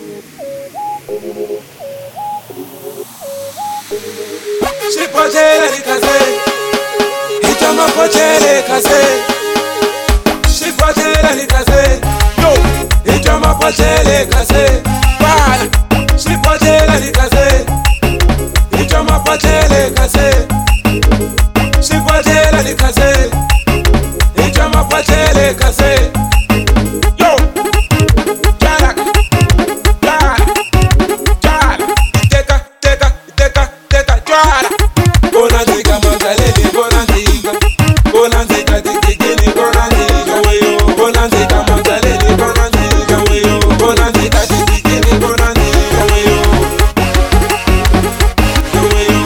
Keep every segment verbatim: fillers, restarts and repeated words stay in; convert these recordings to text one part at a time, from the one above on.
Shipojele likaze, itama pojele kaze. Shipojele likaze, yo, itama pojele kaze. Bala, shipojele likaze, itama pojele kaze. Shipojele likaze, itama pojele kaze. Yo, jala, jala, jala, teka, teka, teka, teka, jala. Bonanziga mangalele, bonanziga, bonanziga dikikini, bonanziga weyo, bonanziga mangalele, bonanziga weyo, bonanziga dikikini, bonanziga weyo, weyo.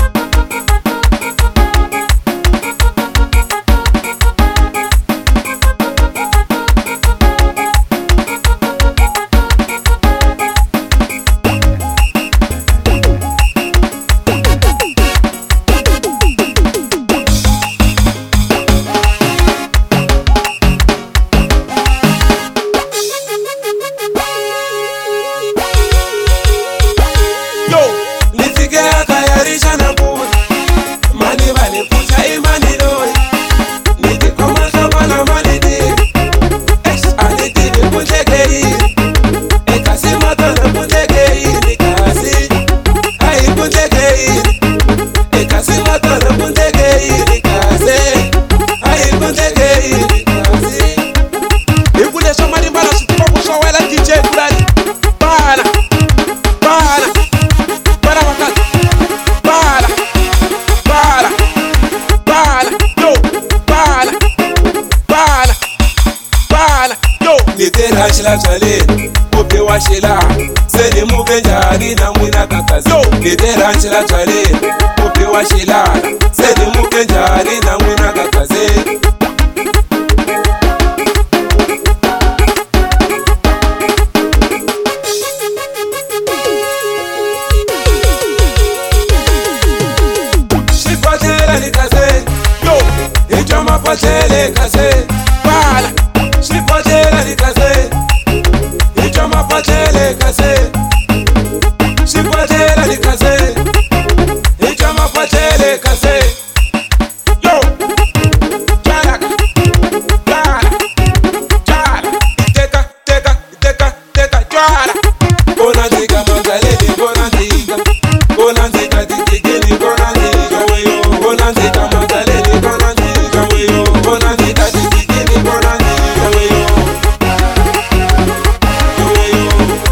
Yo, nifike akayarisha na kuwa mani vale kucha imani doi. Nitikoma saba na mani di ex aniti ni kunjeke hii. Ekasi mato na kunjeke hii nikasi. Hai kunjeke hii. Ekasi mato na kunjeke hii nikasi. Hai kunjeke hii nikasi. Ikule shomari mbana situpa kusha wela D J kulali. Bana, bana. Para wakati, para, para, para, yo, para, para, para, yo. Nitera shila chale, upe wa shila, seni mukenjari na mwina kakazi. Yo, nitera shila chale, upe wa shila, seni mukenjari na mwina kakazi. Likaze, yo, itama pojele kaze. Bala, shipojele likaze, itama pojele kaze. Shipojele likaze, itama pojele kaze. Yo, jala, jala, jala, teka, teka, teka, teka, jala. Bonanziga mangalele, bonanziga, bonanziga dikikini, bonanziga weyo. Bonanziga mangalele, bonanziga weyo, bonanziga dikikini, bonanziga weyo, weyo.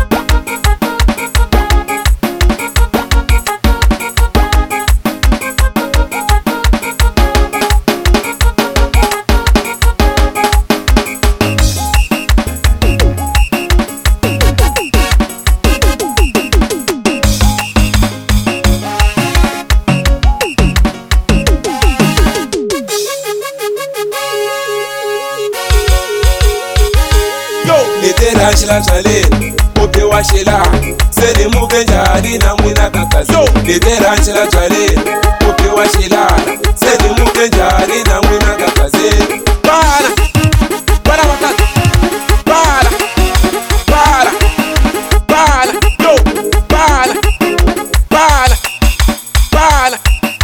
Nitera shila chale, upe wa shila, seni mukenjari na mwina kakazi. Nitera shila chale, upe wa shila, seni mukenjari na mwina kakazi. Para, para wakati, para, para, para, yo, para, para, para.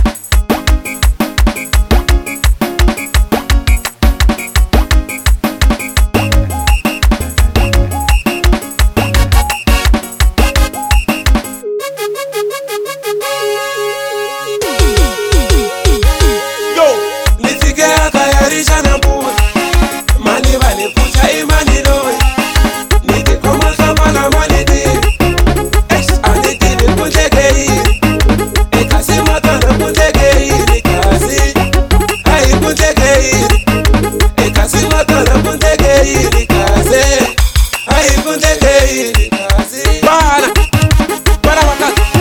Akayarisha na mbuwe mani vale kucha imani doi. Nitikoma saba na mani di ex aniti ni kunjeke hii. Ekasi mato na kunjeke hii nikasi. Hai kunjeke hii. Ekasi mato na kunjeke hii nikasi. Hai kunjeke hii nikasi. Para, para wakati.